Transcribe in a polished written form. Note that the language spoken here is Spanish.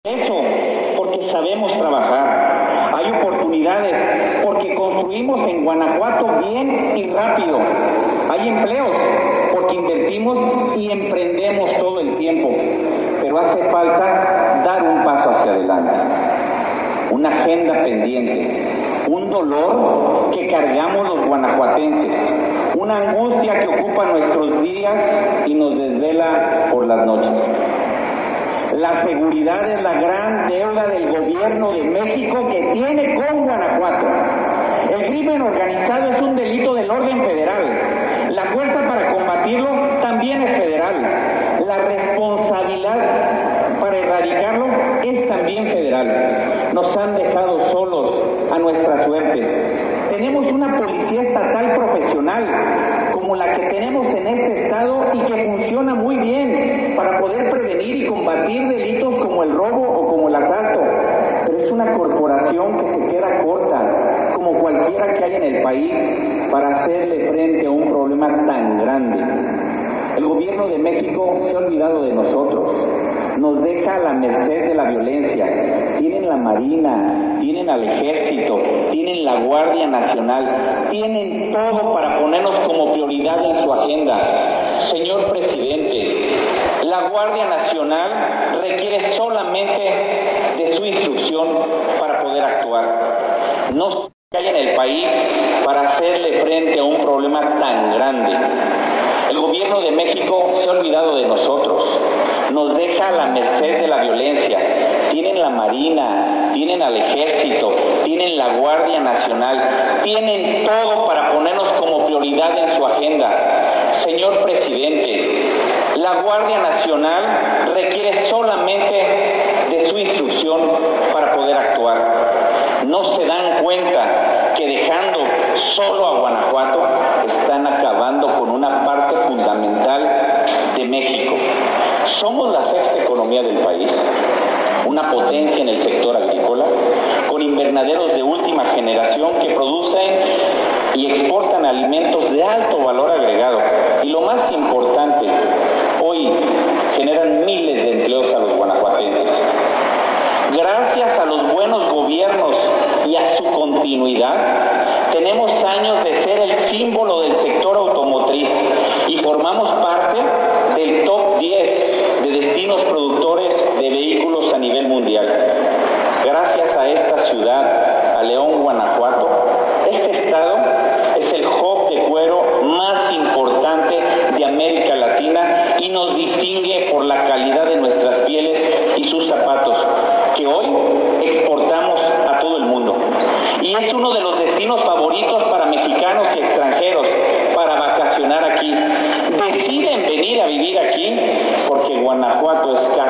Eso, porque sabemos trabajar. Hay oportunidades, porque construimos en Guanajuato bien y rápido. Hay empleos, porque invertimos y emprendemos todo el tiempo. Pero hace falta dar un paso hacia adelante. Una agenda pendiente, un dolor que cargamos los guanajuatenses, una angustia que ocupa nuestros días y nos desvela por las noches. La seguridad es la gran deuda del gobierno de México que tiene con Guanajuato. El crimen organizado es un delito del orden federal. La fuerza para combatirlo también es federal. La responsabilidad para erradicarlo es también federal. Nos han dejado solos a nuestra suerte. Tenemos una policía estatal profesional, como la que tenemos en este estado y que funciona muy bien para poder prevenir y combatir delitos como el robo o como el asalto. Pero es una corporación que se queda corta, como cualquiera que hay en el país, para hacerle frente a un problema tan grande. El gobierno de México se ha olvidado de nosotros, nos deja a la merced de la violencia. Tienen la Marina, tienen al Ejército, tienen la Guardia Nacional, tienen todo para ponernos como prioridad en su agenda. Señor presidente, la Guardia Nacional requiere solamente de su instrucción para poder actuar. No se cae en el país para hacerle frente a un problema tan grande. El gobierno de México se ha olvidado de nosotros, nos deja a la merced de la violencia. Tienen la Marina, tienen al Ejército, tienen la Guardia Nacional, tienen todo para ponernos como prioridad en su agenda. Señor presidente, la Guardia Nacional requiere solamente de su instrucción para poder actuar. No se dan cuenta que dejando solo a Guanajuato están acabando con una parte fundamental de México. Somos la sexta economía del país, una potencia en el sector agrícola, con invernaderos de última generación que producen y exportan alimentos de alto valor agregado. Y lo más importante, hoy generan miles de empleos a los guanajuatenses. Gracias a los buenos gobiernos y a su continuidad, tenemos años de ser el símbolo del sector automotriz y formamos parte del top 10 de destinos productores de vehículos a nivel mundial. Gracias a esta ciudad, a León, Guanajuato, este estado es el hub de cuero más importante de América Latina y nos distingue por la calidad de nuestras pieles y sus zapatos, que hoy exportamos a todo el mundo. Y es uno de los destinos favoritos para mexicanos y extranjeros para vacacionar aquí. Deciden venir a vivir aquí porque Guanajuato es